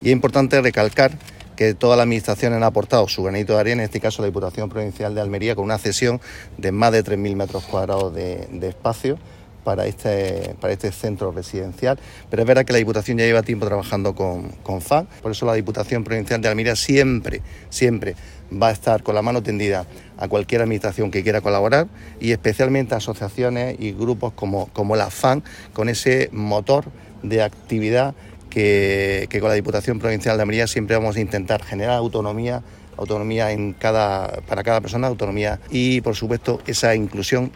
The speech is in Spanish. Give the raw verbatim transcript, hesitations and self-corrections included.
Y es importante recalcar que todas las administraciones han aportado su granito de arena, en este caso la Diputación Provincial de Almería, con una cesión de más de tres mil metros cuadrados de, de espacio para este, para este centro residencial. Pero es verdad que la Diputación ya lleva tiempo trabajando con, con F A N, por eso la Diputación Provincial de Almería siempre, siempre va a estar con la mano tendida a cualquier administración que quiera colaborar, y especialmente a asociaciones y grupos como, como la F A N, con ese motor de actividad Que, que con la Diputación Provincial de Almería siempre vamos a intentar generar autonomía, autonomía en cada, para cada persona, autonomía y, por supuesto, esa inclusión